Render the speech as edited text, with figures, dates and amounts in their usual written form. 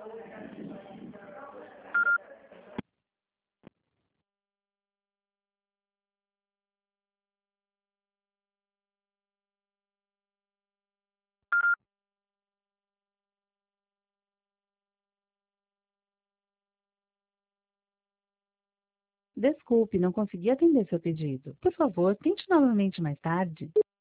Desculpe, não consegui atender seu pedido. Por favor, tente novamente mais tarde.